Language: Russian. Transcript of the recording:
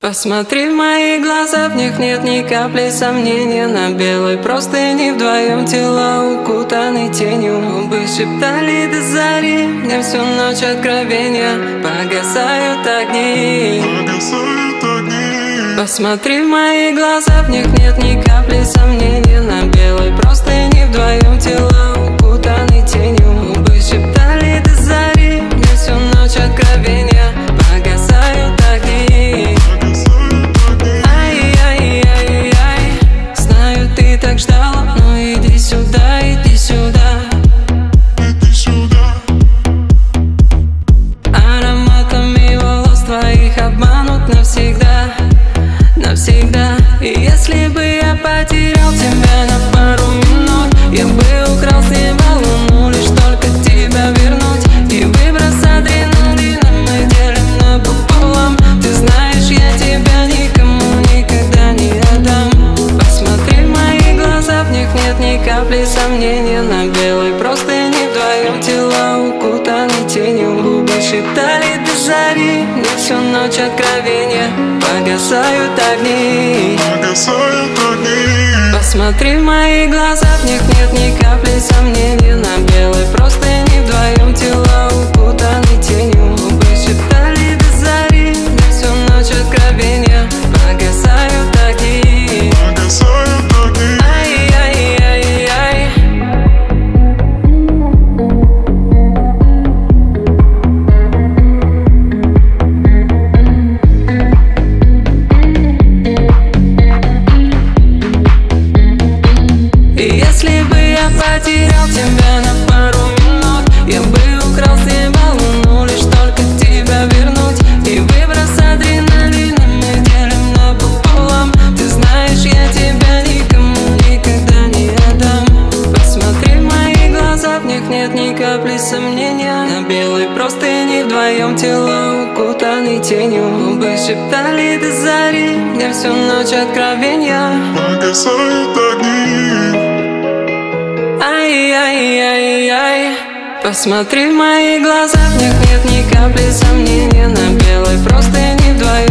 Посмотри в мои глаза, в них нет ни капли сомнения. На белой простыне вдвоем тела укутаны тенью. Губы шептали до зари, мне всю ночь откровения. Погасают огни. Посмотри в мои глаза, в них нет ни капли сомнения. На белой простыне вдвоем тела укутаны тенью. Губы шептали до зари, мне всю ночь откровения. Погасают огни. Так ждала, ну иди сюда, иди сюда. Ароматами волос твоих обманут навсегда, навсегда. И если бы я потерял тебя на пару минут, я бы украл с неба луну, лишь только тебя вернуть. И выброс адреналина мы делим напополам. Ты знаешь, я тебя никому никогда не отдам. Посмотри в мои глаза, в них нет ни капли сомнения. На белой простыне вдвоем тела укутаны тенью. Губы шептали до зари, мне всю ночь откровения. Погасают огни. Посмотри в мои глаза, в них нет ни капли сомнения. На белой простыне вдвоем тела укутаны тенью. Губы шептали до зари, мне всю ночь откровения. Погасают огни. Если бы я потерял тебя на пару минут, я бы украл с неба луну, лишь только тебя вернуть. И выброс адреналина мы делим напополам. Ты знаешь, я тебя никому никогда не отдам. Посмотри в мои глаза, в них нет ни капли сомнения. На белой простыне вдвоем тела укутаны тенью. Губы шептали до зари, мне всю ночь откровения. Погасают огни. Ай-яй-яй-яй. Посмотри в мои глаза, в них нет ни капли сомнения. На белой простыне вдвоем